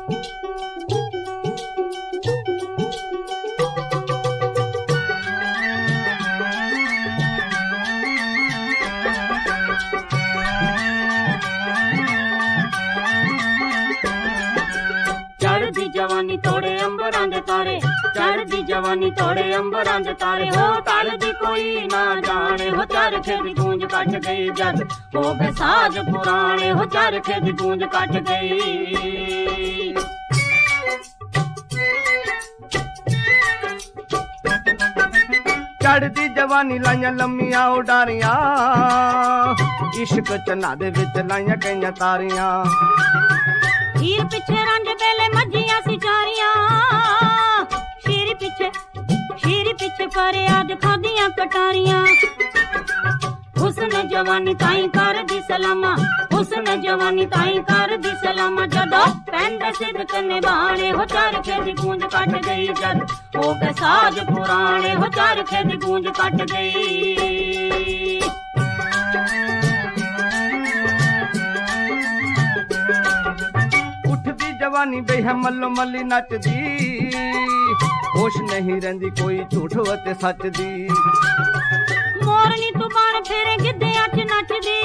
चढ़दी जवानी तोड़े अंबरां दे तारे, चढ़दी जवानी तोड़े अंबरां दे तारे। हो टलदी कोई ना जाने, हो चरखे दी गूंज कट गई जद हो गए साज पुराने, हो चरखे दी गूंज कट गई। चढ़दी जवानी लाइया लम्मियां उडारियां, इश्क चन्ना दे विच लाइया कईयां तारियां। हीर पिछे रंज बेले मज्जियां सिचारियां, शीर पिछे पर आज खादियां कटारियां। हुस्न जवानी ताई कर दी सलामा, हुस्न जवानी ताई कर दी सलामा। जदों पैंदे सिदक निभाने, हो चरखे दी गूंज कट गई जद हो गए साज पुराने, हो चरखे दी गूंज कट गई। उठदी जवानी बेह मल्लो मल्ली नचदी, होश नहीं रहिंदी कोई झूठ ते सच दी। मोरनी तू बन फेरे गिद्धियां च नचदी,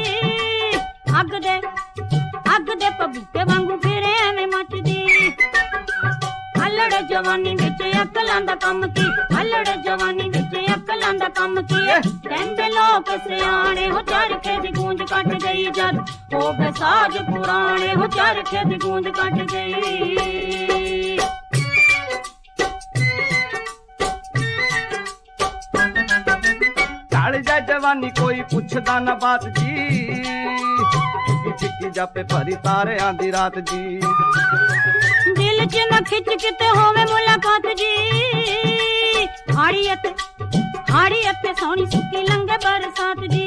अग दे पबूते वांगू फेरे एवें मचदी। अल्लड़ जवानी विच अकलां दा कम की, अल्लड़ जवानी विच अकलां दा कम की। कहंदे लोक सियाणे, हो चरखे दी गूंज कट गई जद हो गए साज पुराने, हो चरखे दी गूंज कट गई। चढ़ जा जवानी कोई पुछदा ना बात जी, चिक्की जापे भरी तारे आंदी रात जी। दिल च न खिच किते होवे मुलाकात जी, हाड़ी अते सोनी सुकी लंगे बरसात जी।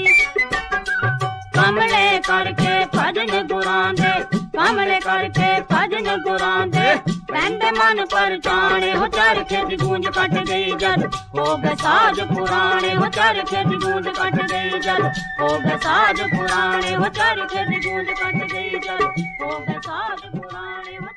कमले करके भजन गुरां दे, कमले करके भजन गुरां दे। पैंदे मन पर जाने, हो चरखे दी गूंज कट गई जद हो गए साज पुराने, हो चरखे दी गूंज कट गई जद हो गए साज पुराने, हो चरखे दी गूंज कट गई जद हो गए साज पुराने।